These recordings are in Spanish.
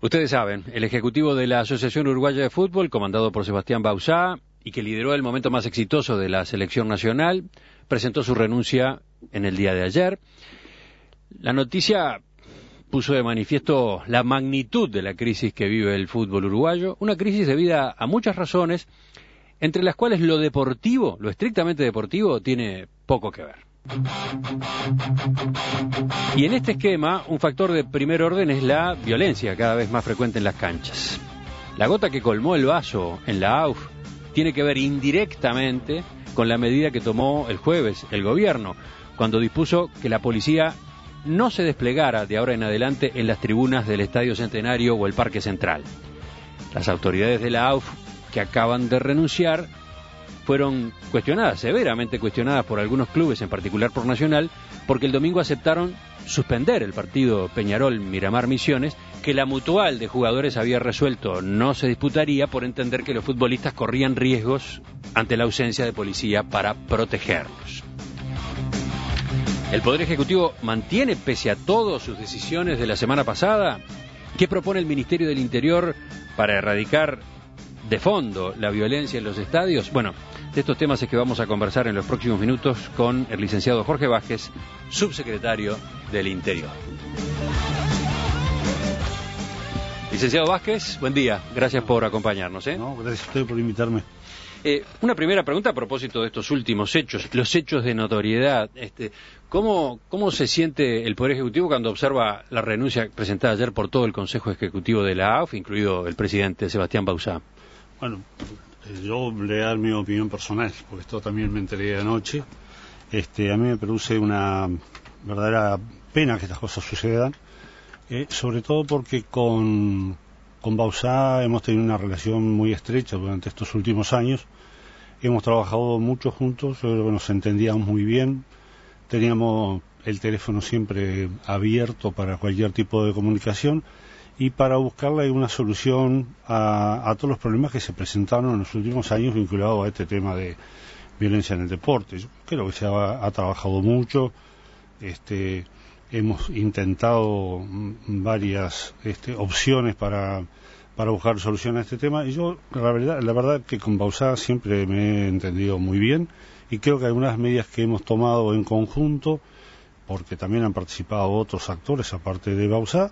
Ustedes saben, el ejecutivo de la Asociación Uruguaya de Fútbol, comandado por Sebastián Bauzá, y que lideró el momento más exitoso de la selección nacional, presentó su renuncia en el día de ayer. La noticia puso de manifiesto la magnitud de la crisis que vive el fútbol uruguayo, una crisis debida a muchas razones, entre las cuales lo deportivo, lo estrictamente deportivo, tiene poco que ver. Y en este esquema, un factor de primer orden es la violencia cada vez más frecuente en las canchas. La gota que colmó el vaso en la AUF tiene que ver indirectamente con la medida que tomó el jueves el gobierno, cuando dispuso que la policía no se desplegara de ahora en adelante en las tribunas del Estadio Centenario o el Parque Central. Las autoridades de la AUF, que acaban de renunciar, fueron cuestionadas, severamente cuestionadas por algunos clubes, en particular por Nacional, porque el domingo aceptaron suspender el partido Peñarol-Miramar Misiones, que la mutual de jugadores había resuelto no se disputaría por entender que los futbolistas corrían riesgos ante la ausencia de policía para protegerlos. ¿El Poder Ejecutivo mantiene pese a todo sus decisiones de la semana pasada? ¿Qué propone el Ministerio del Interior para erradicar de fondo la violencia en los estadios? Bueno, de estos temas es que vamos a conversar en los próximos minutos con el licenciado Jorge Vázquez, subsecretario del Interior. Licenciado Vázquez, buen día. Gracias por acompañarnos. No, gracias a usted por invitarme. Una primera pregunta a propósito de estos últimos hechos, los hechos de notoriedad. ¿Cómo se siente el Poder Ejecutivo cuando observa la renuncia presentada ayer por todo el Consejo Ejecutivo de la AUF, incluido el presidente Sebastián Bauzá? Bueno, yo le voy a dar mi opinión personal, porque esto también me enteré anoche. A mí me produce una verdadera pena que estas cosas sucedan, sobre todo porque con Bauzá hemos tenido una relación muy estrecha durante estos últimos años. Hemos trabajado mucho juntos, yo creo que nos entendíamos muy bien, teníamos el teléfono siempre abierto para cualquier tipo de comunicación y para buscarle una solución a todos los problemas que se presentaron en los últimos años vinculados a este tema de violencia en el deporte. Yo creo que se ha trabajado mucho, hemos intentado varias opciones para buscar solución a este tema, y yo la verdad que con Bauzá siempre me he entendido muy bien, y creo que algunas medidas que hemos tomado en conjunto, porque también han participado otros actores aparte de Bauzá,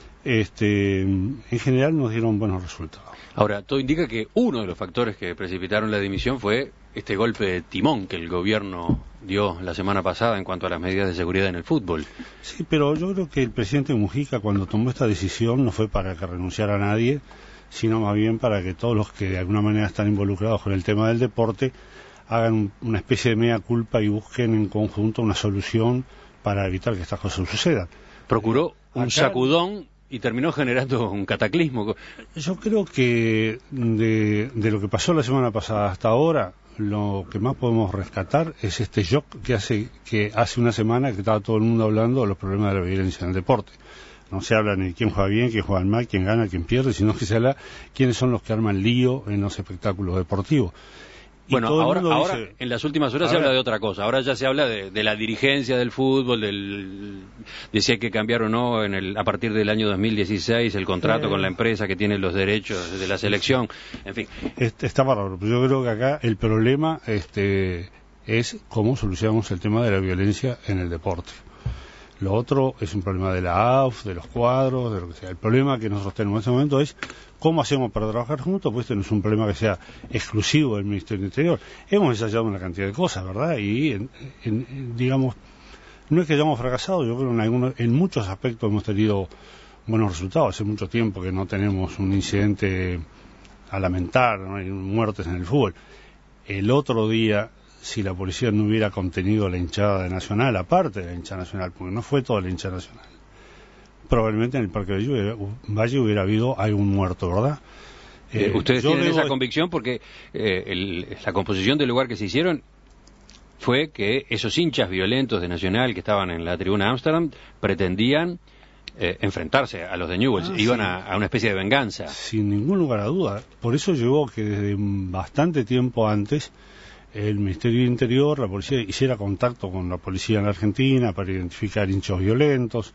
en general nos dieron buenos resultados. Ahora, todo indica que uno de los factores que precipitaron la dimisión fue este golpe de timón que el gobierno dio la semana pasada en cuanto a las medidas de seguridad en el fútbol. Sí, pero yo creo que el presidente Mujica, cuando tomó esta decisión, no fue para que renunciara a nadie, sino más bien para que todos los que de alguna manera están involucrados con el tema del deporte hagan una especie de mea culpa y busquen en conjunto una solución para evitar que estas cosas sucedan. Procuró un sacudón y terminó generando un cataclismo. Yo creo que de lo que pasó la semana pasada hasta ahora, lo que más podemos rescatar es este shock que hace una semana que estaba todo el mundo hablando de los problemas de la violencia en el deporte. No se habla ni de quién juega bien, quién juega mal, quién gana, quién pierde, sino que se habla quiénes son los que arman lío en los espectáculos deportivos. Bueno, ahora dice, en las últimas horas se habla de otra cosa. Ahora ya se habla de la dirigencia del fútbol, de si hay que cambiar o no a partir del año 2016 el contrato con la empresa que tiene los derechos de la selección. En fin. Está bárbaro, pero yo creo que acá el problema es cómo solucionamos el tema de la violencia en el deporte. Lo otro es un problema de la AUF, de los cuadros, de lo que sea. El problema que nosotros tenemos en este momento es cómo hacemos para trabajar juntos, pues este no es un problema que sea exclusivo del Ministerio del Interior. Hemos ensayado una cantidad de cosas, ¿verdad? Y, digamos, no es que hayamos fracasado, yo creo que en muchos aspectos hemos tenido buenos resultados. Hace mucho tiempo que no tenemos un incidente a lamentar, no hay muertes en el fútbol. El otro día, si la policía no hubiera contenido la hinchada de Nacional, aparte de la hinchada nacional, porque no fue toda la hinchada nacional, probablemente en el Parque Valle hubiera habido algún muerto, ¿verdad? Ustedes tienen esa convicción porque la composición del lugar que se hicieron fue que esos hinchas violentos de Nacional que estaban en la tribuna Ámsterdam pretendían enfrentarse a los de Newell's, iban a una especie de venganza. Sin ningún lugar a duda. Por eso llevó que desde bastante tiempo antes el Ministerio del Interior, la policía, hiciera contacto con la policía en la Argentina para identificar hinchas violentos,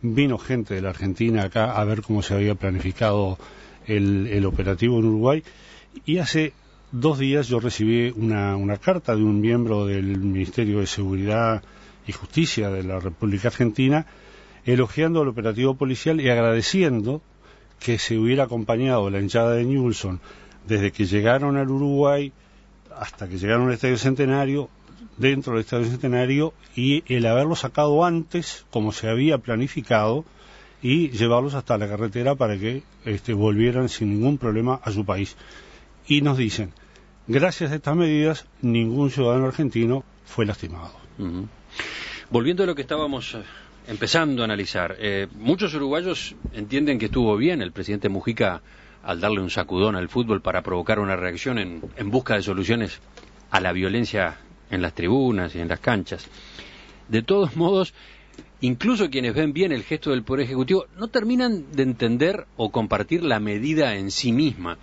vino gente de la Argentina acá a ver cómo se había planificado el operativo en Uruguay, y hace 2 días yo recibí una carta de un miembro del Ministerio de Seguridad y Justicia de la República Argentina elogiando el operativo policial y agradeciendo que se hubiera acompañado la hinchada de Newell's desde que llegaron al Uruguay hasta que llegaron al Estadio Centenario, dentro del Estadio Centenario, y el haberlos sacado antes, como se había planificado, y llevarlos hasta la carretera para que volvieran sin ningún problema a su país. Y nos dicen, gracias a estas medidas, ningún ciudadano argentino fue lastimado. Uh-huh. Volviendo a lo que estábamos empezando a analizar, muchos uruguayos entienden que estuvo bien el presidente Mujica al darle un sacudón al fútbol para provocar una reacción en busca de soluciones a la violencia en las tribunas y en las canchas. De todos modos, incluso quienes ven bien el gesto del Poder Ejecutivo no terminan de entender o compartir la medida en sí misma.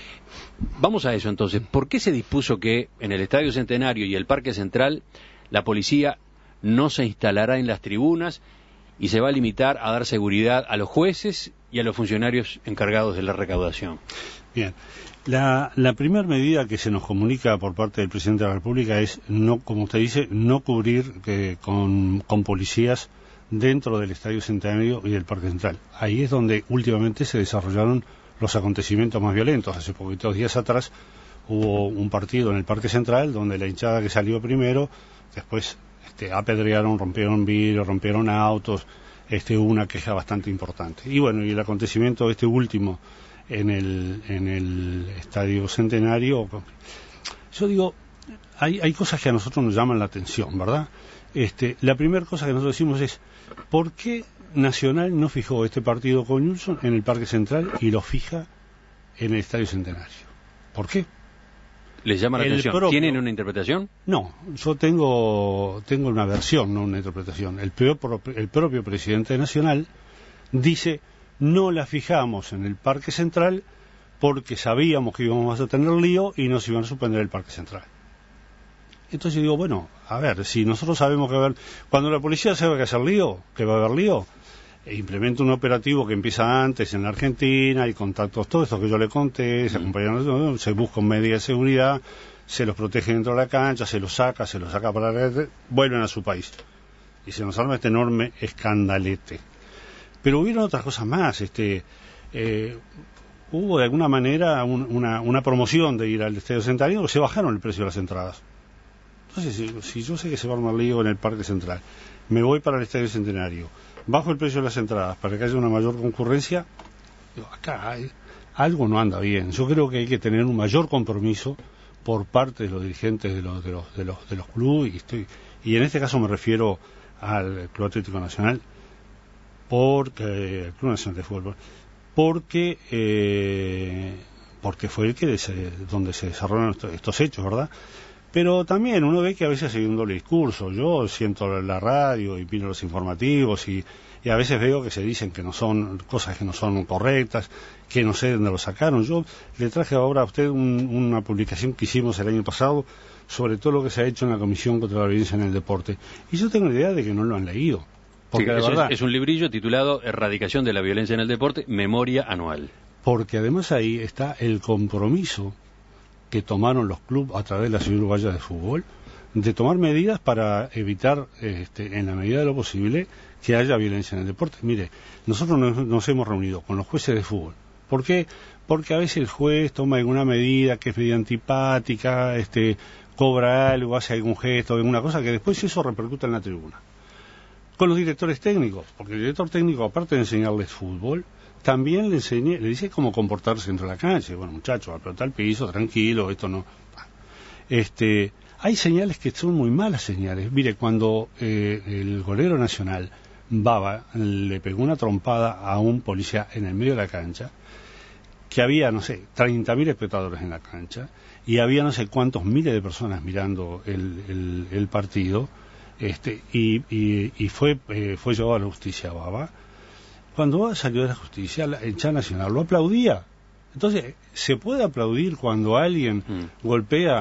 Vamos a eso entonces. ¿Por qué se dispuso que en el Estadio Centenario y el Parque Central la policía no se instalará en las tribunas y se va a limitar a dar seguridad a los jueces y a los funcionarios encargados de la recaudación? Bien, la primera medida que se nos comunica por parte del presidente de la República es, no, como usted dice, no cubrir con policías dentro del Estadio Centenario y del Parque Central. Ahí es donde últimamente se desarrollaron los acontecimientos más violentos. Hace poquitos días atrás hubo un partido en el Parque Central donde la hinchada que salió primero, después apedrearon, rompieron vidrios, rompieron autos, hubo una queja bastante importante. Y bueno, y el acontecimiento último en el Estadio Centenario, yo digo, hay cosas que a nosotros nos llaman la atención, ¿verdad? La primera cosa que nosotros decimos es, ¿por qué Nacional no fijó este partido con Newell's en el Parque Central y lo fija en el Estadio Centenario? ¿Por qué? ¿Les llama la atención? ¿Tienen una interpretación? No, yo tengo una versión, no una interpretación. El propio presidente Nacional dice, no la fijamos en el Parque Central porque sabíamos que íbamos a tener lío y nos iban a suspender el Parque Central. Entonces yo digo, bueno, a ver, si nosotros sabemos que cuando la policía sabe que va a haber lío, implementa un operativo que empieza antes en la Argentina, hay contactos, todo esto que yo le conté, se acompañan, se buscan medidas de seguridad, se los protege dentro de la cancha, se los saca para vuelven a su país. Y se nos arma este enorme escandalete. Pero hubieron otras cosas más, hubo de alguna manera una promoción de ir al Estadio Centenario, se bajaron el precio de las entradas. Entonces, si yo sé que se va a armar lío en el Parque Central, me voy para el Estadio Centenario, bajo el precio de las entradas para que haya una mayor concurrencia, digo, acá algo no anda bien. Yo creo que hay que tener un mayor compromiso por parte de los dirigentes de los clubes, y en este caso me refiero al Club Atlético Nacional, el Club Nacional de Fútbol, porque fue donde se desarrollaron estos hechos, ¿verdad? Pero también uno ve que a veces hay un doble discurso. Yo siento la radio y miro los informativos y a veces veo que se dicen que no son cosas que no son correctas, que no sé de dónde lo sacaron. Yo le traje ahora a usted una publicación que hicimos el año pasado sobre todo lo que se ha hecho en la Comisión contra la Violencia en el Deporte. Y yo tengo la idea de que no lo han leído. Porque sí, verdad, es un librillo titulado Erradicación de la Violencia en el Deporte, Memoria Anual. Porque además ahí está el compromiso que tomaron los clubes a través de la Asociación Uruguaya de Fútbol de tomar medidas para evitar, en la medida de lo posible, que haya violencia en el deporte. Mire, nosotros nos hemos reunido con los jueces de fútbol. ¿Por qué? Porque a veces el juez toma alguna medida que es medio antipática, cobra algo, hace algún gesto, alguna cosa, que después eso repercuta en la tribuna. Con los directores técnicos, porque el director técnico, aparte de enseñarles fútbol, también le dice cómo comportarse dentro de la cancha. Bueno, muchachos, a pelota al piso, tranquilo, esto no. Hay señales que son muy malas señales. Mire, cuando el golero Nacional, Baba, le pegó una trompada a un policía en el medio de la cancha, que había, 30.000 espectadores en la cancha, y había no sé cuántos miles de personas mirando el partido, y fue llevado a la justicia a Baba. Cuando Baba salió de la justicia, el hinchada Nacional lo aplaudía. Entonces, ¿se puede aplaudir cuando alguien golpea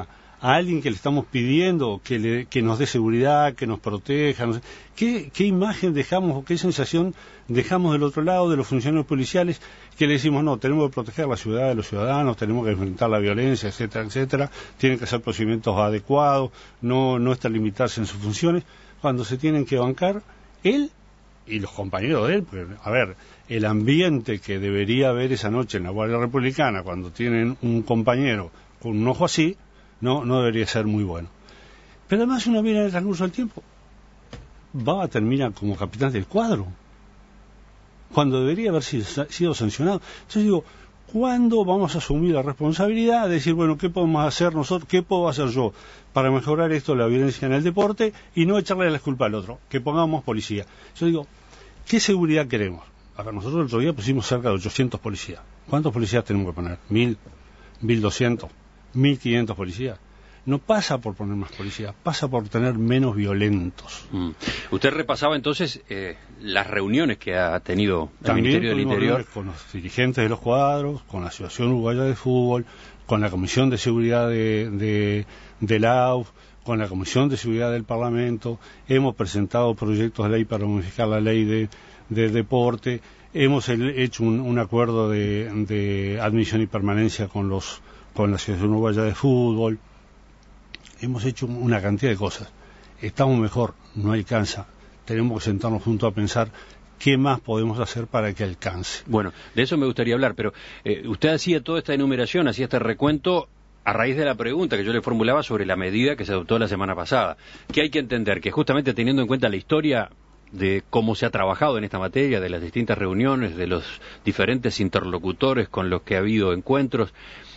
a alguien que le estamos pidiendo que nos dé seguridad, que nos proteja, no sé, ¿qué imagen dejamos o qué sensación dejamos del otro lado de los funcionarios policiales que le decimos, no, tenemos que proteger la ciudad de los ciudadanos, tenemos que enfrentar la violencia, etcétera, etcétera, tienen que hacer procedimientos adecuados, no estar limitarse en sus funciones, cuando se tienen que bancar él y los compañeros de él, porque, a ver, el ambiente que debería haber esa noche en la Guardia Republicana cuando tienen un compañero con un ojo así, no debería ser muy bueno. Pero además uno viene en el transcurso del tiempo, va a terminar como capitán del cuadro, cuando debería haber sido sancionado. Entonces digo, ¿cuándo vamos a asumir la responsabilidad de decir, bueno, qué podemos hacer nosotros, qué puedo hacer yo para mejorar esto de la violencia en el deporte y no echarle la culpa al otro, que pongamos policía? Yo digo, ¿qué seguridad queremos? A ver, nosotros el otro día pusimos cerca de 800 policías. ¿Cuántos policías tenemos que poner? ¿1000? ¿1200? ¿1500 policías? No pasa por poner más policías, pasa por tener menos violentos. Usted repasaba entonces las reuniones que ha tenido el Ministerio del Interior con los dirigentes de los cuadros, con la Asociación Uruguaya de Fútbol, con la Comisión de Seguridad de la AUF, con la Comisión de Seguridad del Parlamento. Hemos presentado proyectos de ley para modificar la ley de deporte. Hemos hecho un acuerdo de admisión y permanencia con la Asociación Uruguaya de Fútbol. Hemos hecho una cantidad de cosas. Estamos mejor, no alcanza. Tenemos que sentarnos juntos a pensar qué más podemos hacer para que alcance. Bueno, de eso me gustaría hablar, pero usted hacía toda esta enumeración, hacía este recuento a raíz de la pregunta que yo le formulaba sobre la medida que se adoptó la semana pasada. Que hay que entender que justamente teniendo en cuenta la historia de cómo se ha trabajado en esta materia, de las distintas reuniones, de los diferentes interlocutores con los que ha habido encuentros,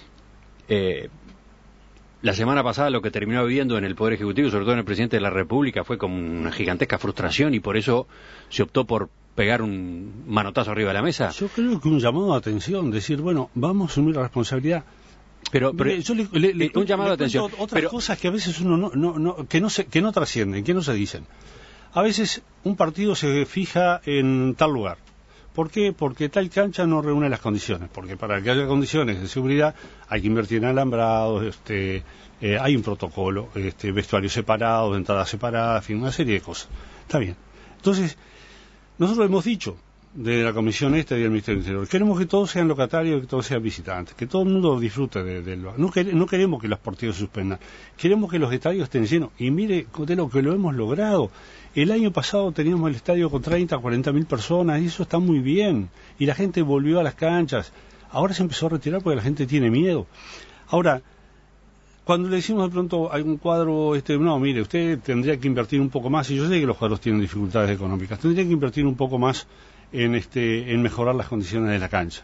la semana pasada lo que terminó viviendo en el Poder Ejecutivo, sobre todo en el Presidente de la República, fue como una gigantesca frustración y por eso se optó por pegar un manotazo arriba de la mesa. Yo creo que un llamado de atención, decir, bueno, vamos a asumir la responsabilidad. Pero yo un llamado de atención. Otras cosas que a veces uno que no trascienden, que no se dicen. A veces un partido se fija en tal lugar. ¿Por qué? Porque tal cancha no reúne las condiciones. Porque para que haya condiciones de seguridad hay que invertir en alambrados, hay un protocolo, vestuarios separados, entradas separadas, en fin, una serie de cosas. Está bien. Entonces, nosotros hemos dicho de la comisión y del Ministerio del Interior, queremos que todos sean locatarios, que todos sean visitantes, que todo el mundo disfrute no queremos que los partidos se suspendan, queremos que los estadios estén llenos. Y mire, de lo que lo hemos logrado. El año pasado teníamos el estadio con 30, 40 mil personas y eso está muy bien. Y la gente volvió a las canchas. Ahora se empezó a retirar porque la gente tiene miedo. Ahora, cuando le decimos de pronto a un cuadro, no, mire, usted tendría que invertir un poco más, y yo sé que los cuadros tienen dificultades económicas, tendría que invertir un poco más en mejorar las condiciones de la cancha.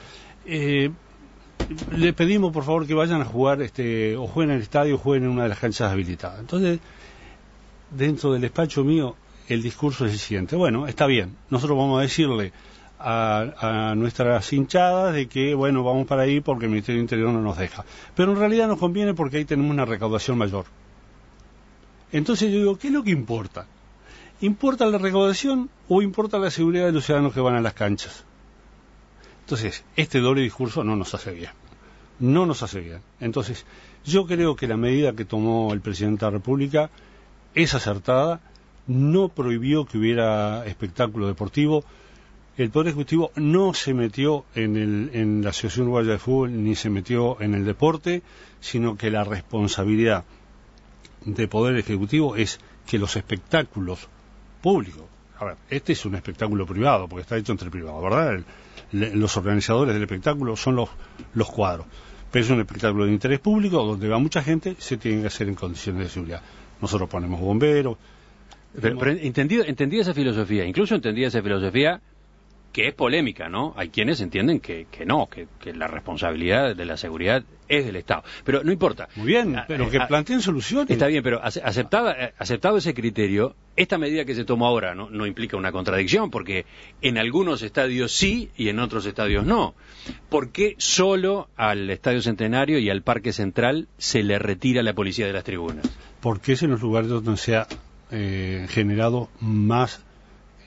Le pedimos, por favor, que vayan a jugar, o jueguen en el estadio o jueguen en una de las canchas habilitadas. Entonces, dentro del despacho mío, el discurso es el siguiente. Bueno, está bien, nosotros vamos a decirle a nuestras hinchadas de que, bueno, vamos para ahí porque el Ministerio del Interior no nos deja. Pero en realidad nos conviene porque ahí tenemos una recaudación mayor. Entonces yo digo, ¿qué es lo que importa? ¿Importa la recaudación o importa la seguridad de los ciudadanos que van a las canchas? Entonces, este doble discurso no nos hace bien. No nos hace bien. Entonces, yo creo que la medida que tomó el Presidente de la República es acertada, no prohibió que hubiera espectáculo deportivo. El Poder Ejecutivo no se metió en la Asociación Uruguaya de Fútbol ni se metió en el deporte, sino que la responsabilidad del Poder Ejecutivo es que los espectáculos públicos, a ver, este es un espectáculo privado, porque está hecho entre privados, ¿verdad? Los organizadores del espectáculo son los cuadros, pero es un espectáculo de interés público donde va mucha gente, se tiene que hacer en condiciones de seguridad. Nosotros ponemos bomberos. Pero entendida esa filosofía, incluso entendida esa filosofía que es polémica, ¿no? Hay quienes entienden que la responsabilidad de la seguridad es del Estado. Pero no importa. Muy bien, pero que planteen soluciones. Está bien, pero aceptado ese criterio, esta medida que se toma ahora no implica una contradicción, porque en algunos estadios sí y en otros estadios no. ¿Por qué solo al Estadio Centenario y al Parque Central se le retira la policía de las tribunas? Porque es en los lugares donde se ha generado más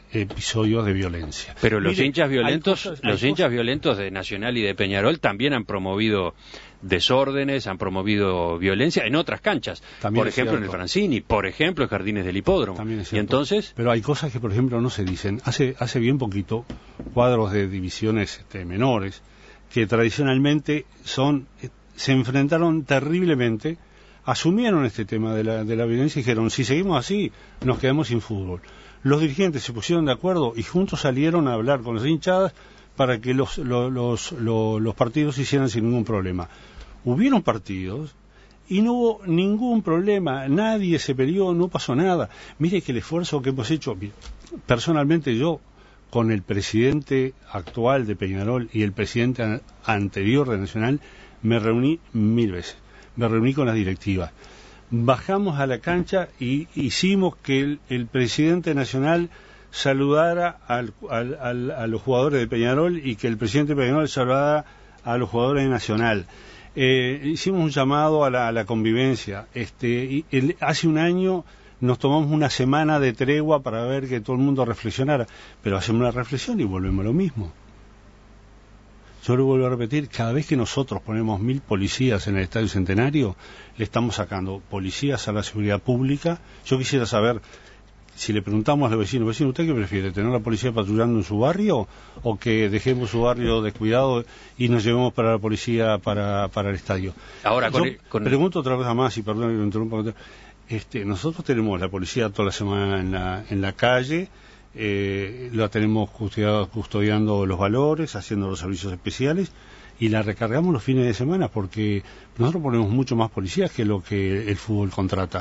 episodios de violencia. Pero los hinchas violentos de Nacional y de Peñarol también han promovido desórdenes, han promovido violencia en otras canchas, también por ejemplo en el Francini, por ejemplo en Jardines del Hipódromo. Y entonces, pero hay cosas que por ejemplo no se dicen. Hace bien poquito cuadros de divisiones menores que tradicionalmente se enfrentaron terriblemente, asumieron este tema de la violencia y dijeron, si seguimos así nos quedamos sin fútbol. Los dirigentes se pusieron de acuerdo y juntos salieron a hablar con las hinchadas para que los partidos se hicieran sin ningún problema. Hubieron partidos y no hubo ningún problema, nadie se peleó, no pasó nada. Mire que el esfuerzo que hemos hecho, personalmente yo, con el presidente actual de Peñarol y el presidente anterior de Nacional, me reuní 1000 veces, me reuní con las directivas. Bajamos a la cancha y hicimos que el presidente nacional saludara a los jugadores de Peñarol y que el presidente de Peñarol saludara a los jugadores de Nacional. Hicimos un llamado a la convivencia. Hace un año nos tomamos una semana de tregua para ver que todo el mundo reflexionara, pero hacemos una reflexión y volvemos a lo mismo. Yo lo vuelvo a repetir, cada vez que nosotros ponemos 1000 policías en el Estadio Centenario, le estamos sacando policías a la seguridad pública. Yo quisiera saber, si le preguntamos a los vecinos, ¿usted qué prefiere? ¿Tener la policía patrullando en su barrio o que dejemos su barrio descuidado y nos llevemos para la policía para el estadio? Ahora, pregunto otra cosa más, y perdón que lo interrumpa. Nosotros tenemos la policía toda la semana en la calle, la tenemos custodiando los valores, haciendo los servicios especiales y la recargamos los fines de semana porque nosotros ponemos mucho más policías que lo que el fútbol contrata.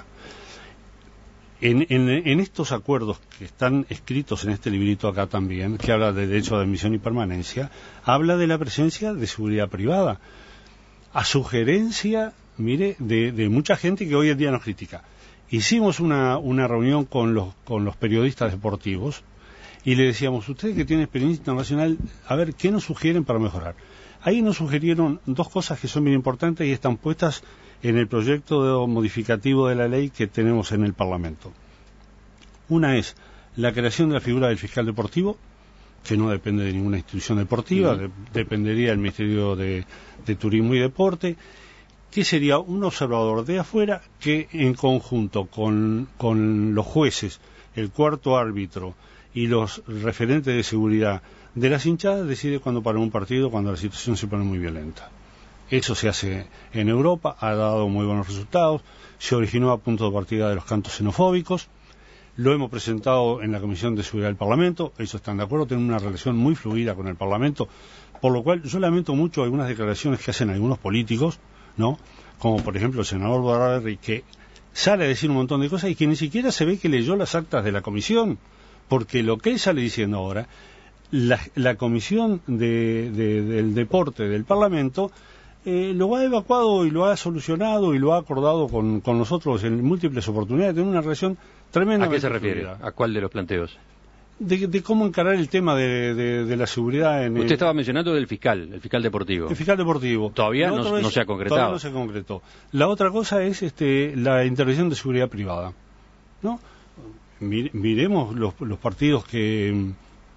En estos acuerdos que están escritos en este librito acá también, que habla de derecho de admisión y permanencia, habla de la presencia de seguridad privada, a sugerencia, mire, de mucha gente que hoy en día nos critica. Hicimos una reunión con los periodistas deportivos y le decíamos, ustedes que tienen experiencia internacional, a ver, ¿qué nos sugieren para mejorar? Ahí nos sugirieron dos cosas que son bien importantes y están puestas en el proyecto modificativo de la ley que tenemos en el Parlamento. Una es la creación de la figura del fiscal deportivo, que no depende de ninguna institución deportiva, dependería del Ministerio de Turismo y Deporte, que sería un observador de afuera que en conjunto con los jueces, el cuarto árbitro y los referentes de seguridad de las hinchadas decide cuándo parar un partido cuando la situación se pone muy violenta. Eso se hace en Europa, ha dado muy buenos resultados, se originó a punto de partida de los cantos xenofóbicos, lo hemos presentado en la Comisión de Seguridad del Parlamento, ellos están de acuerdo, tienen una relación muy fluida con el Parlamento, por lo cual yo lamento mucho algunas declaraciones que hacen algunos políticos, ¿no? Como por ejemplo el senador Barrari, que sale a decir un montón de cosas y que ni siquiera se ve que leyó las actas de la comisión, porque lo que él sale diciendo ahora, la comisión del deporte del Parlamento lo ha evacuado y lo ha solucionado y lo ha acordado con nosotros en múltiples oportunidades, tiene una relación tremenda. ¿A qué se refiere? ¿A cuál de los planteos? De cómo encarar el tema de la seguridad. Usted estaba mencionando el fiscal deportivo. El fiscal deportivo. Todavía no se ha concretado. Todavía no se concretó. La otra cosa es la intervención de seguridad privada, ¿no? Miremos los partidos que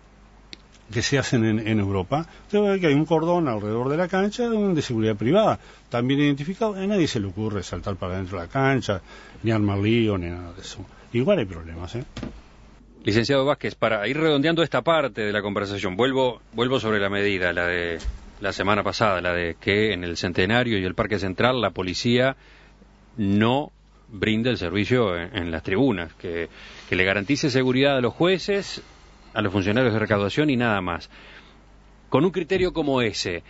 se hacen en Europa. Usted ve que hay un cordón alrededor de la cancha de seguridad privada, también identificado. A nadie se le ocurre saltar para dentro de la cancha, ni armar lío, ni nada de eso. Igual hay problemas, Licenciado Vázquez, para ir redondeando esta parte de la conversación, vuelvo sobre la medida, la de la semana pasada, la de que en el Centenario y el Parque Central la policía no brinda el servicio en las tribunas, que le garantice seguridad a los jueces, a los funcionarios de recaudación y nada más. Con un criterio como ese,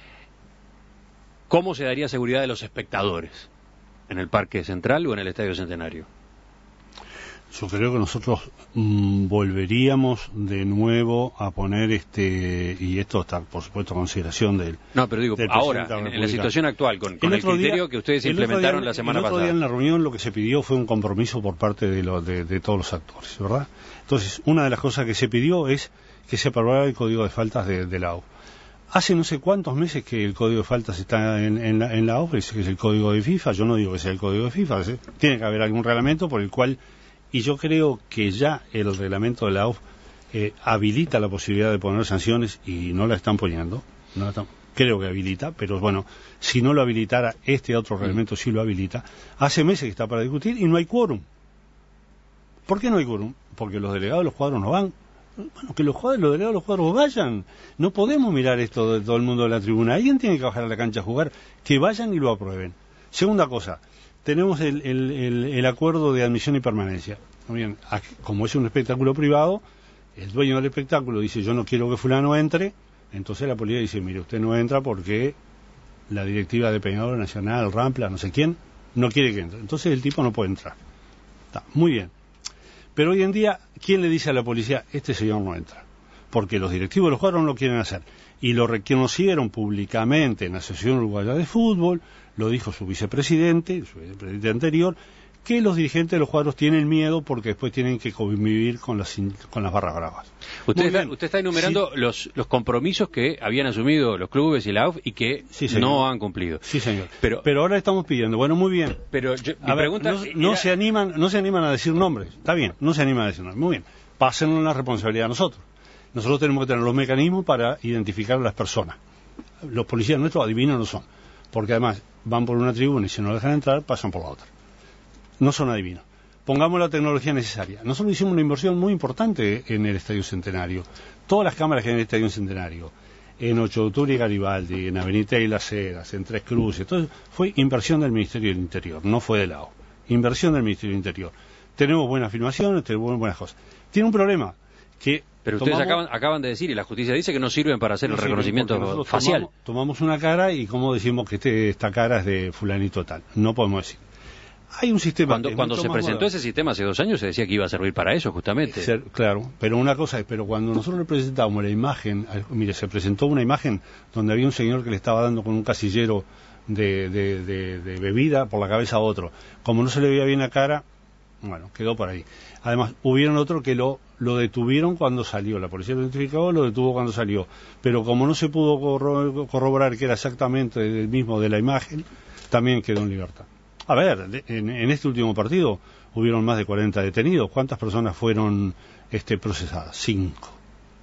¿cómo se daría seguridad de los espectadores en el Parque Central o en el Estadio Centenario? Yo creo que nosotros volveríamos de nuevo a poner y esto está por supuesto a consideración del... No, pero digo, ahora, en la situación actual, con el criterio que ustedes implementaron la semana pasada. El otro día en la reunión lo que se pidió fue un compromiso por parte de todos los actores, ¿verdad? Entonces, una de las cosas que se pidió es que se aprobara el código de faltas de la AUF. Hace no sé cuántos meses que el código de faltas está en la AUF, que es el código de FIFA, yo no digo que sea el código de FIFA, tiene que haber algún reglamento por el cual... Y yo creo que ya el reglamento de la AUF habilita la posibilidad de poner sanciones y no la están poniendo, creo que habilita, pero bueno, si no lo habilitara, este otro reglamento sí lo habilita. Hace meses que está para discutir y no hay quórum. ¿Por qué no hay quórum? Porque los delegados de los cuadros no van. Bueno, que los delegados de los cuadros vayan. No podemos mirar esto de todo el mundo de la tribuna. Alguien tiene que bajar a la cancha a jugar, que vayan y lo aprueben. Segunda cosa, tenemos el acuerdo de admisión y permanencia. Bien, como es un espectáculo privado, el dueño del espectáculo dice, yo no quiero que fulano entre, entonces la policía dice, mire, usted no entra porque la directiva de Peñarol Nacional, Rampla, no sé quién, no quiere que entre. Entonces el tipo no puede entrar. Está, muy bien. Pero hoy en día, ¿quién le dice a la policía, este señor no entra? Porque los directivos de los cuadros no lo quieren hacer. Y lo reconocieron públicamente en la Asociación Uruguaya de Fútbol, lo dijo su vicepresidente anterior, que los dirigentes de los cuadros tienen miedo porque después tienen que convivir con las barras bravas. Usted está enumerando sí, los compromisos que habían asumido los clubes y la AUF y que sí, no han cumplido. Sí, señor. Pero ahora estamos pidiendo, bueno, muy bien. Pero mi pregunta no se animan a decir nombres. Está bien, no se animan a decir nombres. Muy bien. Pásennos la responsabilidad a nosotros. Nosotros tenemos que tener los mecanismos para identificar a las personas. Los policías nuestros adivinos no son. Porque además van por una tribuna y si no dejan entrar, pasan por la otra. No son adivinos. Pongamos la tecnología necesaria. Nosotros hicimos una inversión muy importante en el Estadio Centenario. Todas las cámaras que hay en el Estadio Centenario, en 8 de octubre y Garibaldi, en Avenida y Las Heras, en Tres Cruces, todo eso fue inversión del Ministerio del Interior, no fue de la O. Inversión del Ministerio del Interior. Tenemos buenas filmaciones, tenemos buenas cosas. Tiene un problema que... Pero ustedes acaban de decir, y la justicia dice que no sirven para hacer el reconocimiento facial. Tomamos una cara y como decimos que esta cara es de fulanito tal. No podemos decir. Hay un sistema... Cuando se presentó ese sistema hace 2 años se decía que iba a servir para eso, justamente. Claro, pero una cosa es, pero cuando nosotros le presentamos la imagen, mire, se presentó una imagen donde había un señor que le estaba dando con un casillero de bebida por la cabeza a otro. Como no se le veía bien la cara, bueno, quedó por ahí. Además, hubieron otro que lo detuvieron cuando salió, la policía lo identificó, lo detuvo cuando salió, pero como no se pudo corroborar que era exactamente el mismo de la imagen, también quedó en libertad. A ver, en este último partido hubieron más de 40 detenidos. ¿Cuántas personas fueron procesadas? 5.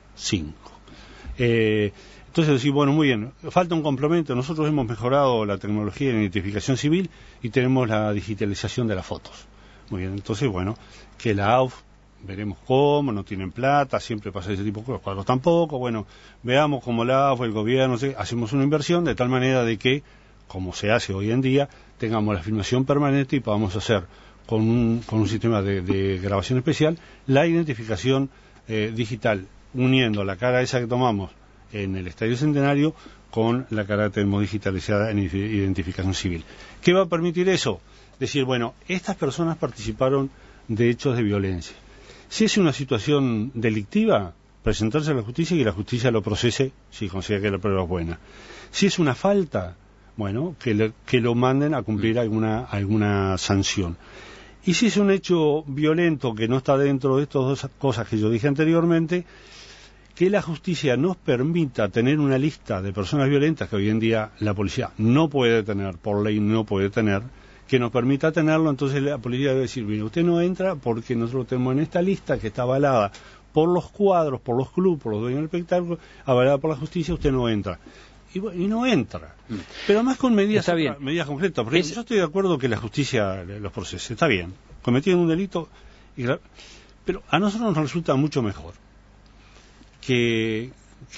Entonces decir, bueno, muy bien, falta un complemento. Nosotros hemos mejorado la tecnología de identificación civil y tenemos la digitalización de las fotos. Muy bien, entonces, bueno, que la AUF, veremos cómo, no tienen plata, siempre pasa ese tipo de cosas, los cuadros tampoco, bueno, veamos cómo la AUF, el gobierno, hacemos una inversión de tal manera de que, como se hace hoy en día, tengamos la filmación permanente y podamos hacer con un sistema de grabación especial la identificación digital, uniendo la cara esa que tomamos en el Estadio Centenario con la cara que tenemos digitalizada en identificación civil. ¿Qué va a permitir eso? Decir, bueno, estas personas participaron de hechos de violencia. Si es una situación delictiva, presentarse a la justicia y que la justicia lo procese si considera que la prueba es buena. Si es una falta, bueno, que lo manden a cumplir alguna sanción. Y si es un hecho violento que no está dentro de estas dos cosas que yo dije anteriormente, que la justicia nos permita tener una lista de personas violentas que hoy en día la policía no puede tener, por ley no puede tener, que nos permita tenerlo, entonces la policía debe decir, mire, usted no entra porque nosotros tenemos en esta lista que está avalada por los cuadros, por los clubes, por los dueños del espectáculo, avalada por la justicia, usted no entra. Y no entra. Pero además con medidas concretas. Porque yo estoy de acuerdo que la justicia los procese. Está bien. Cometieron un delito. Pero a nosotros nos resulta mucho mejor que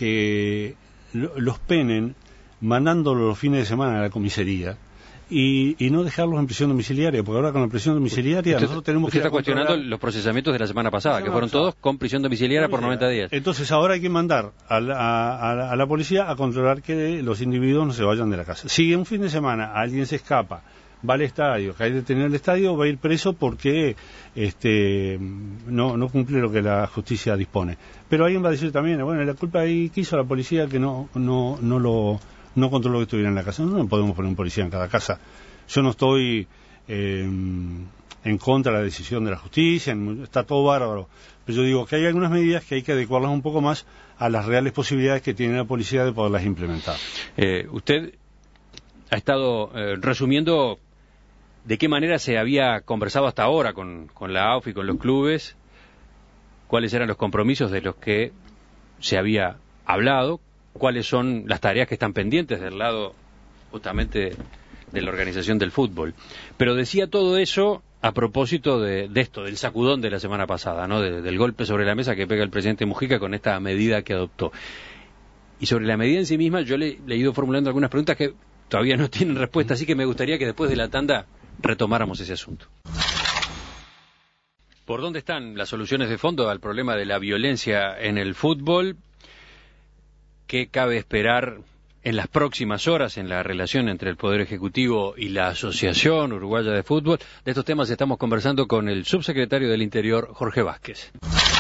los penen mandándolos los fines de semana a la comisaría y no dejarlos en prisión domiciliaria, porque ahora con la prisión domiciliaria nosotros tenemos que... Usted está cuestionando los procesamientos de la semana pasada, que fueron todos con prisión domiciliaria por 90 días. Entonces ahora hay que mandar a la policía a controlar que los individuos no se vayan de la casa. Si un fin de semana alguien se escapa, va al estadio, que hay detenido en el estadio, va a ir preso porque no cumple lo que la justicia dispone. Pero alguien va a decir también, bueno, la culpa ahí que hizo la policía que no controló que estuviera en la casa. No podemos poner un policía en cada casa. Yo no estoy en contra de la decisión de la justicia, está todo bárbaro. Pero yo digo que hay algunas medidas que hay que adecuarlas un poco más a las reales posibilidades que tiene la policía de poderlas implementar. Usted ha estado resumiendo de qué manera se había conversado hasta ahora con la AUF y con los clubes cuáles eran los compromisos de los que se había hablado, cuáles son las tareas que están pendientes del lado justamente de la organización del fútbol. Pero decía todo eso a propósito de esto, del sacudón de la semana pasada, ¿no? Del golpe sobre la mesa que pega el presidente Mujica con esta medida que adoptó. Y sobre la medida en sí misma yo le he ido formulando algunas preguntas que todavía no tienen respuesta, así que me gustaría que después de la tanda retomáramos ese asunto. ¿Por dónde están las soluciones de fondo al problema de la violencia en el fútbol? ¿Qué cabe esperar en las próximas horas en la relación entre el Poder Ejecutivo y la Asociación Uruguaya de Fútbol? De estos temas estamos conversando con el subsecretario del Interior, Jorge Vázquez.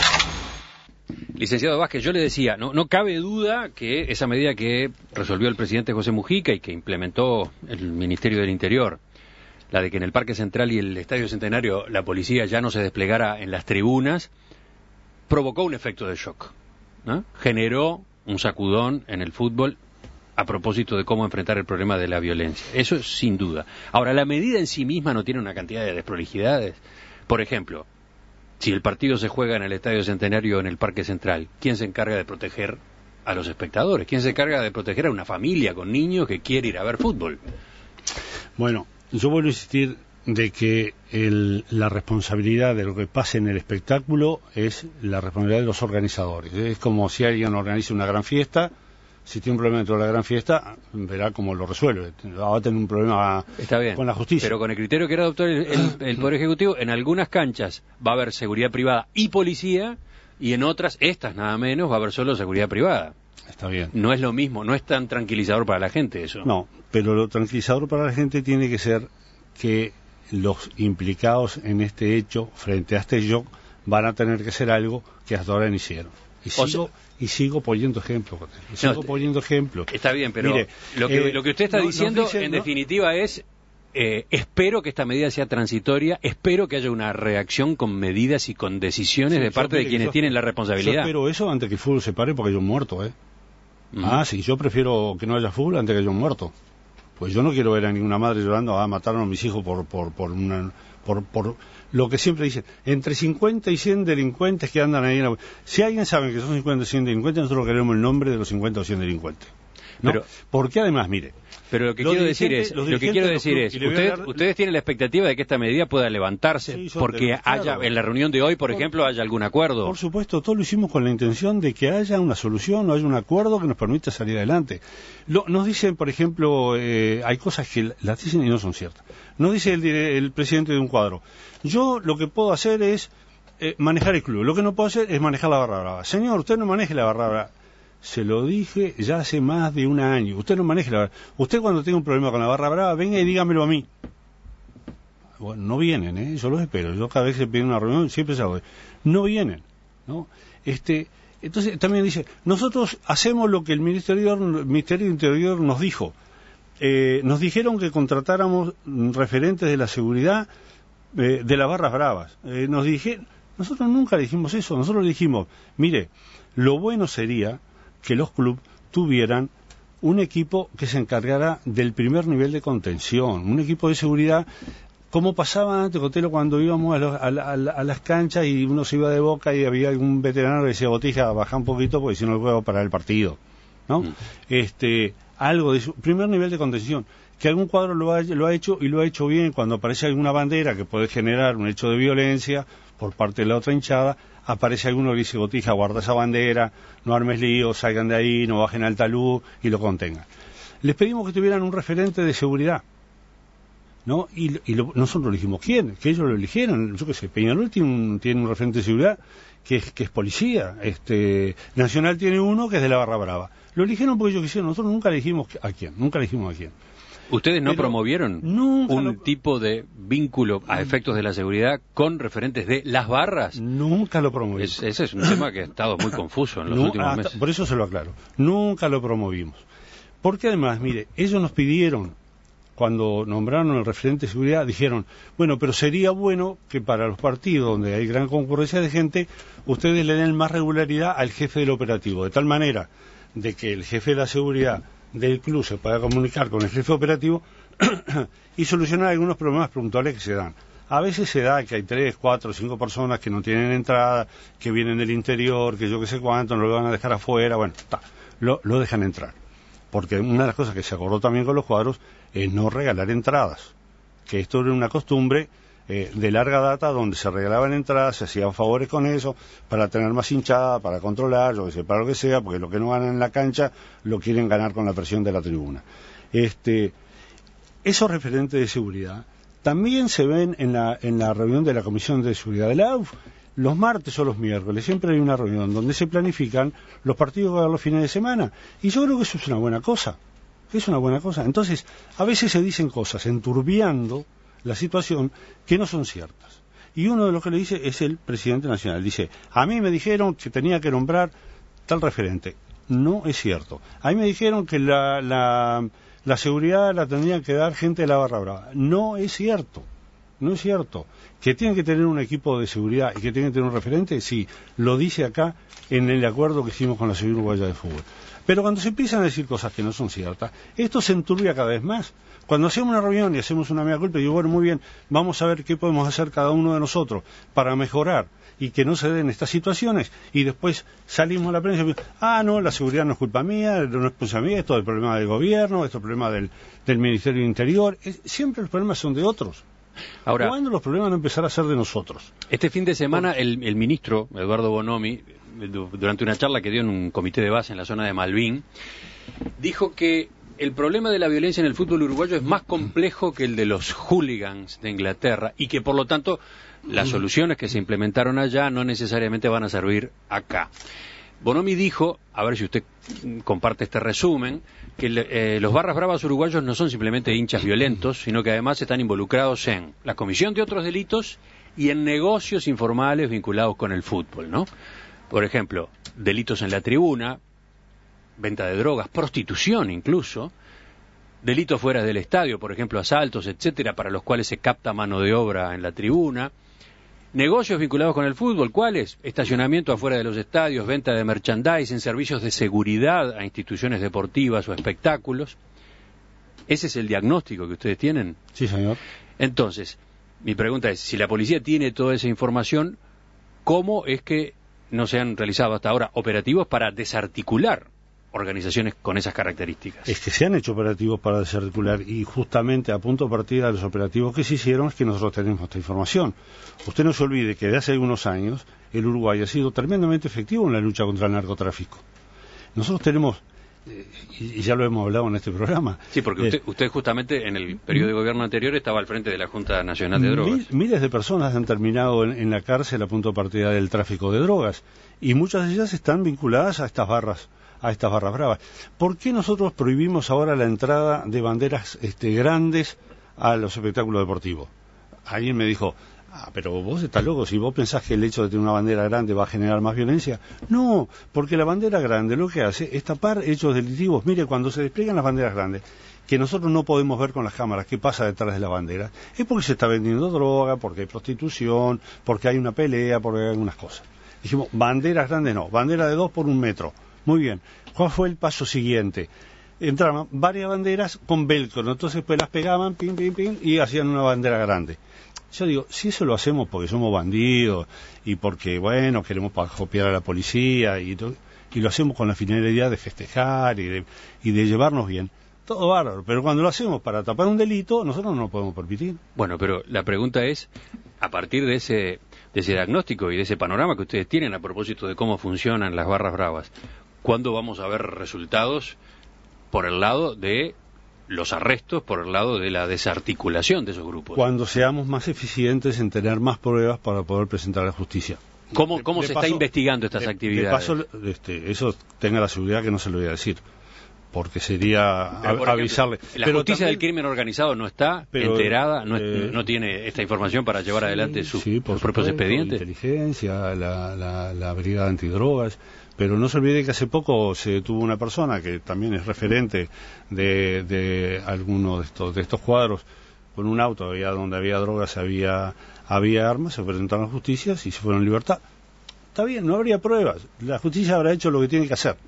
Licenciado Vázquez, yo le decía, no cabe duda que esa medida que resolvió el presidente José Mujica y que implementó el Ministerio del Interior, la de que en el Parque Central y el Estadio Centenario la policía ya no se desplegara en las tribunas, provocó un efecto de shock, ¿no? Generó un sacudón en el fútbol a propósito de cómo enfrentar el problema de la violencia. Eso es sin duda. Ahora, la medida en sí misma no tiene una cantidad de desprolijidades. Por ejemplo, si el partido se juega en el Estadio Centenario o en el Parque Central, ¿quién se encarga de proteger a los espectadores? ¿Quién se encarga de proteger a una familia con niños que quiere ir a ver fútbol? Bueno, yo vuelvo a insistir de que la responsabilidad de lo que pase en el espectáculo es la responsabilidad de los organizadores. Es como si alguien organiza una gran fiesta. Si tiene un problema dentro de la gran fiesta, verá cómo lo resuelve. Va a tener un problema con la justicia. Pero con el criterio que era adoptó el Poder Ejecutivo, en algunas canchas va a haber seguridad privada y policía, y en otras, estas nada menos, va a haber solo seguridad privada. Está bien. No es lo mismo, no es tan tranquilizador para la gente eso. No, pero lo tranquilizador para la gente tiene que ser que los implicados en este hecho, frente a este shock, van a tener que hacer algo que hasta ahora no hicieron. Y sigo poniendo ejemplos. Está bien, pero mire, lo que usted está diciendo, en definitiva, es espero que esta medida sea transitoria, espero que haya una reacción con medidas y con decisiones de parte de quienes tienen la responsabilidad. Yo espero eso antes que el fútbol se pare porque hay un muerto, sí, yo prefiero que no haya fútbol antes que haya un muerto. Pues yo no quiero ver a ninguna madre llorando, mataron a mis hijos por lo que siempre dicen, entre 50 y 100 delincuentes que andan ahí. Si alguien sabe que son 50 o 100 delincuentes, nosotros queremos el nombre de los 50 o 100 delincuentes. ¿No? Porque además, mire... Pero lo que quiero decir es, ustedes tienen la expectativa de que esta medida pueda levantarse porque en la reunión de hoy, por ejemplo, haya algún acuerdo. Por supuesto, todo lo hicimos con la intención de que haya una solución o haya un acuerdo que nos permita salir adelante. Nos dicen, por ejemplo, hay cosas que las dicen y no son ciertas. Nos dice el presidente de un cuadro, yo lo que puedo hacer es manejar el club, lo que no puedo hacer es manejar la barra brava. Señor, usted no maneje la barra brava. Se lo dije ya hace más de un año. Usted no maneje la barra. Usted cuando tenga un problema con la barra brava, venga y dígamelo a mí. Bueno, no vienen, yo los espero. Yo cada vez que se pide una reunión siempre se hago. No vienen, ¿no? Entonces también dice, nosotros hacemos lo que el Ministerio de Interior nos dijo. Nos dijeron que contratáramos referentes de la seguridad de las barras bravas. Nosotros nunca le dijimos eso. Nosotros le dijimos, mire, lo bueno sería que los clubes tuvieran un equipo que se encargara del primer nivel de contención, un equipo de seguridad, como pasaba antes, Cotelo, cuando íbamos a las canchas y uno se iba de Boca y había algún veterano que decía, Botija, baja un poquito porque si no puedo parar el partido, ¿no? Algo de su primer nivel de contención, que algún cuadro lo ha hecho y lo ha hecho bien. Cuando aparece alguna bandera que puede generar un hecho de violencia por parte de la otra hinchada, aparece alguno que dice, Botija, guarda esa bandera, no armes lío, salgan de ahí, no bajen al talud y lo contengan. Les pedimos que tuvieran un referente de seguridad, ¿no? Nosotros le dijimos, ¿quién? Que ellos lo eligieron, yo qué sé, Peñarol tiene un referente de seguridad que es policía, Nacional tiene uno que es de la barra brava. Lo eligieron porque ellos quisieron, nosotros nunca le dijimos a quién. ¿Ustedes no promovieron un tipo de vínculo a efectos de la seguridad con referentes de las barras? Nunca lo promovimos. Ese es un tema que ha estado muy confuso en los últimos meses. Por eso se lo aclaro. Nunca lo promovimos. Porque además, mire, ellos nos pidieron, cuando nombraron el referente de seguridad, dijeron, bueno, pero sería bueno que para los partidos donde hay gran concurrencia de gente, ustedes le den más regularidad al jefe del operativo, de tal manera de que el jefe de la seguridad del club se pueda comunicar con el jefe operativo y solucionar algunos problemas puntuales que se dan. A veces se da que hay 3, 4, 5 personas que no tienen entrada, que vienen del interior, que yo qué sé cuánto, no lo van a dejar afuera, bueno, lo dejan entrar. Porque una de las cosas que se acordó también con los cuadros es no regalar entradas, que esto era una costumbre de larga data donde se regalaban entradas, se hacían favores con eso, para tener más hinchada, para controlar, yo que sé, para lo que sea, porque lo que no ganan en la cancha lo quieren ganar con la presión de la tribuna. Esos referentes de seguridad también se ven en la reunión de la Comisión de Seguridad de la AUF, los martes o los miércoles, siempre hay una reunión donde se planifican los partidos para los fines de semana, y yo creo que eso es una buena cosa, Entonces, a veces se dicen cosas enturbiando la situación que no son ciertas. Y uno de los que le dice es el presidente nacional. Dice, a mí me dijeron que tenía que nombrar tal referente. No es cierto. A mí me dijeron que la seguridad la tendría que dar gente de la Barra Brava. No es cierto. Que tienen que tener un equipo de seguridad y que tienen que tener un referente, sí, lo dice acá en el acuerdo que hicimos con la Asociación Uruguaya de Fútbol. Pero cuando se empiezan a decir cosas que no son ciertas, esto se enturbia cada vez más. Cuando hacemos una reunión y hacemos una mea culpa, digo, bueno, muy bien, vamos a ver qué podemos hacer cada uno de nosotros para mejorar y que no se den estas situaciones, y después salimos a la prensa y no, la seguridad no es culpa mía, no es culpa mía, esto es el problema del gobierno, esto es el problema del Ministerio del Interior, siempre los problemas son de otros. Ahora, ¿cuándo los problemas no empezar a ser de nosotros? Este fin de semana el ministro Eduardo Bonomi, durante una charla que dio en un comité de base en la zona de Malvín, dijo que el problema de la violencia en el fútbol uruguayo es más complejo que el de los hooligans de Inglaterra y que por lo tanto las soluciones que se implementaron allá no necesariamente van a servir acá. Bonomi dijo, a ver si usted comparte este resumen, que los barras bravas uruguayos no son simplemente hinchas violentos, sino que además están involucrados en la comisión de otros delitos y en negocios informales vinculados con el fútbol, ¿no? Por ejemplo, delitos en la tribuna, venta de drogas, prostitución incluso, delitos fuera del estadio, por ejemplo, asaltos, etcétera, para los cuales se capta mano de obra en la tribuna. Negocios vinculados con el fútbol, ¿cuáles? Estacionamiento afuera de los estadios, venta de merchandising, servicios de seguridad a instituciones deportivas o espectáculos. ¿Ese es el diagnóstico que ustedes tienen? Sí, señor. Entonces, mi pregunta es, si la policía tiene toda esa información, ¿cómo es que no se han realizado hasta ahora operativos para desarticular organizaciones con esas características? Es que se han hecho operativos para desarticular, y justamente a punto de partida de los operativos que se hicieron es que nosotros tenemos esta información. Usted no se olvide que de hace algunos años el Uruguay ha sido tremendamente efectivo en la lucha contra el narcotráfico. Nosotros tenemos, y ya lo hemos hablado en este programa. Sí, porque usted justamente en el periodo de gobierno anterior estaba al frente de la Junta Nacional de Drogas. Miles de personas han terminado en la cárcel a punto de partida del tráfico de drogas, y muchas de ellas están vinculadas a estas barras bravas. ¿Por qué nosotros prohibimos ahora la entrada de banderas grandes a los espectáculos deportivos? Alguien me dijo, pero vos estás loco, si vos pensás que el hecho de tener una bandera grande va a generar más violencia. No, porque la bandera grande lo que hace es tapar hechos delictivos. Mire, cuando se despliegan las banderas grandes, que nosotros no podemos ver con las cámaras qué pasa detrás de la bandera, es porque se está vendiendo droga, porque hay prostitución, porque hay una pelea, porque hay algunas cosas. Dijimos, banderas grandes no, bandera de 2 por 1 metro. Muy bien. ¿Cuál fue el paso siguiente? Entraban varias banderas con velcro, entonces pues las pegaban, pim, pim, pim, y hacían una bandera grande. Yo digo, si eso lo hacemos porque somos bandidos y porque, bueno, queremos copiar a la policía y lo hacemos con la finalidad de festejar y de llevarnos bien, todo bárbaro. Pero cuando lo hacemos para tapar un delito, nosotros no lo podemos permitir. Bueno, pero la pregunta es, a partir de ese diagnóstico y de ese panorama que ustedes tienen a propósito de cómo funcionan las barras bravas, ¿cuándo vamos a ver resultados por el lado de los arrestos, por el lado de la desarticulación de esos grupos? Cuando seamos más eficientes en tener más pruebas para poder presentar a la justicia. ¿Cómo se está investigando estas actividades? De paso, eso tenga la seguridad que no se lo voy a decir, porque sería avisarle. La justicia del crimen organizado no está enterada, no tiene esta información para llevar adelante sus propios expedientes. La inteligencia, la brigada antidrogas. Pero no se olvide que hace poco se detuvo una persona que también es referente de alguno de estos cuadros con un auto donde había drogas, había armas, se presentaron a la justicia y se fueron en libertad. Está bien, no habría pruebas. La justicia habrá hecho lo que tiene que hacer.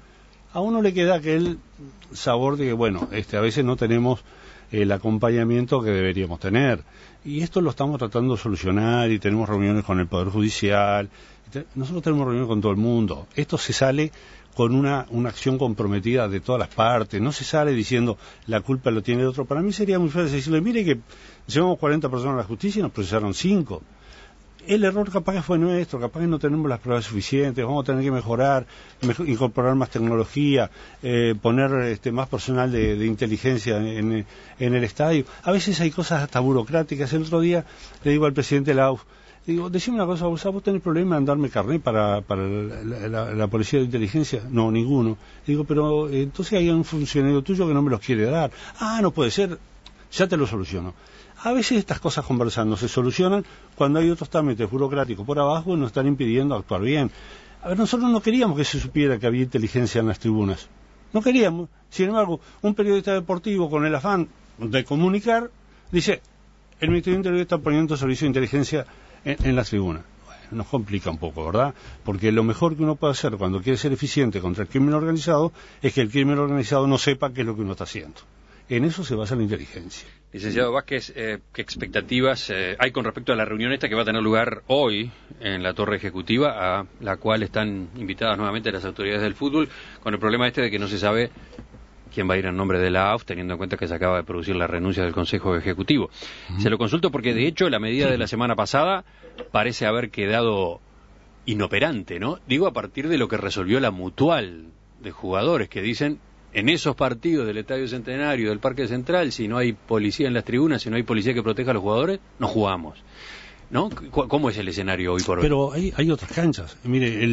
a uno le queda aquel sabor de que, bueno, a veces no tenemos el acompañamiento que deberíamos tener. Y esto lo estamos tratando de solucionar y tenemos reuniones con el Poder Judicial. Nosotros tenemos reuniones con todo el mundo. Esto se sale con una acción comprometida de todas las partes. No se sale diciendo la culpa lo tiene el otro. Para mí sería muy fácil decirle, mire que llevamos 40 personas a la justicia y nos procesaron 5. El error capaz que fue nuestro, capaz que no tenemos las pruebas suficientes, vamos a tener que mejorar, incorporar más tecnología, poner más personal de inteligencia en el estadio. A veces hay cosas hasta burocráticas. El otro día le digo al presidente de la AUF, digo, decime una cosa, ¿vos tenés problema en darme carnet para la policía de inteligencia? No, ninguno. Digo, pero entonces hay un funcionario tuyo que no me los quiere dar. Ah, no puede ser, ya te lo soluciono. A veces estas cosas conversando se solucionan cuando hay otros trámites burocráticos por abajo y nos están impidiendo actuar bien. A ver, nosotros no queríamos que se supiera que había inteligencia en las tribunas. No queríamos. Sin embargo, un periodista deportivo con el afán de comunicar dice, el Ministerio del Interior está poniendo servicio de inteligencia en las tribunas. Bueno, nos complica un poco, ¿verdad? Porque lo mejor que uno puede hacer cuando quiere ser eficiente contra el crimen organizado es que el crimen organizado no sepa qué es lo que uno está haciendo. En eso se basa la inteligencia. Licenciado Vázquez, ¿qué expectativas hay con respecto a la reunión esta que va a tener lugar hoy en la Torre Ejecutiva, a la cual están invitadas nuevamente las autoridades del fútbol, con el problema de que no se sabe quién va a ir en nombre de la AUF, teniendo en cuenta que se acaba de producir la renuncia del Consejo Ejecutivo? Se lo consulto porque, de hecho, la medida de la semana pasada parece haber quedado inoperante, ¿no? Digo, a partir de lo que resolvió la mutual de jugadores que dicen, en esos partidos del Estadio Centenario, del Parque Central, si no hay policía en las tribunas, si no hay policía que proteja a los jugadores, no jugamos, ¿no? ¿Cómo es el escenario hoy por hoy? Pero hay otras canchas. Mire,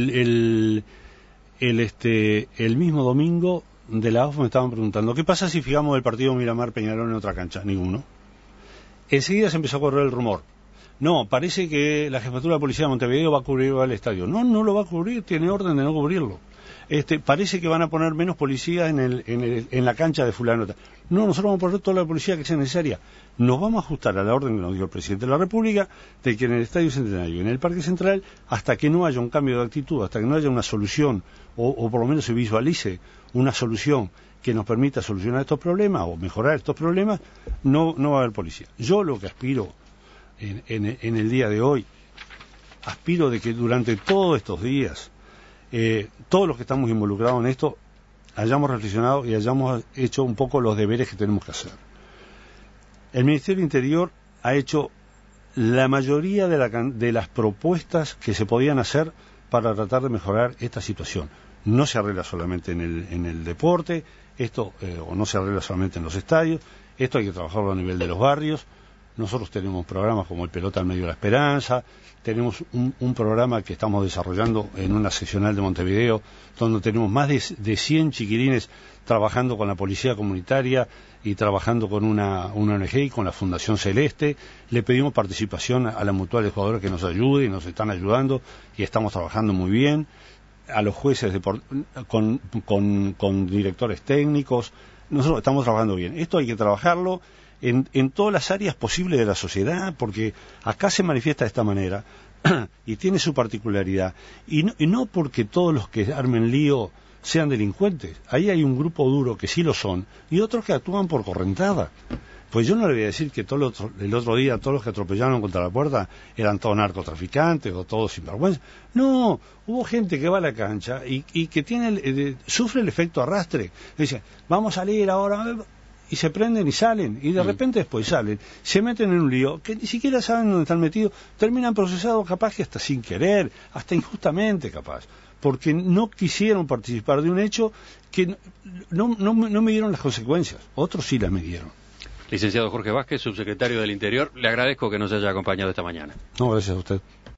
el mismo domingo de la AUF me estaban preguntando, ¿qué pasa si fijamos el partido Miramar-Peñarol en otra cancha? Ninguno. Enseguida se empezó a correr el rumor. No, parece que la Jefatura de Policía de Montevideo va a cubrir el estadio. No, no lo va a cubrir, tiene orden de no cubrirlo. Parece que van a poner menos policía en la cancha de fulano. No, nosotros vamos a poner toda la policía que sea necesaria. Nos vamos a ajustar a la orden que nos dio el Presidente de la República de que en el Estadio Centenario y en el Parque Central, hasta que no haya un cambio de actitud, hasta que no haya una solución, o por lo menos se visualice una solución que nos permita solucionar estos problemas o mejorar estos problemas, no va a haber policía. Yo lo que aspiro en el día de hoy, aspiro de que durante todos estos días, todos los que estamos involucrados en esto hayamos reflexionado y hayamos hecho un poco los deberes que tenemos que hacer. El Ministerio del Interior ha hecho la mayoría de las propuestas que se podían hacer para tratar de mejorar esta situación. No se arregla solamente en el deporte, o no se arregla solamente en los estadios, esto hay que trabajarlo a nivel de los barrios. Nosotros tenemos programas como el Pelota al Medio de la Esperanza, tenemos un programa que estamos desarrollando en una seccional de Montevideo, donde tenemos más de 100 chiquilines trabajando con la policía comunitaria y trabajando con una ONG y con la Fundación Celeste. Le pedimos participación a la mutual de jugadores que nos ayude y nos están ayudando y estamos trabajando muy bien. A los jueces con directores técnicos, nosotros estamos trabajando bien. Esto hay que trabajarlo en todas las áreas posibles de la sociedad, porque acá se manifiesta de esta manera y tiene su particularidad, y no porque todos los que armen lío sean delincuentes. Ahí hay un grupo duro que sí lo son y otros que actúan por correntada. Pues yo no le voy a decir que el otro día todos los que atropellaron contra la puerta eran todos narcotraficantes o todos sinvergüenza. No, hubo gente que va a la cancha y que sufre el efecto arrastre. Dice, vamos a salir ahora, y se prenden y salen, y de repente después salen, se meten en un lío que ni siquiera saben dónde están metidos, terminan procesados capaz que hasta sin querer, hasta injustamente capaz, porque no quisieron participar de un hecho que no midieron las consecuencias, otros sí las midieron. Licenciado Jorge Vázquez, subsecretario del Interior, le agradezco que nos haya acompañado esta mañana. No, gracias a usted.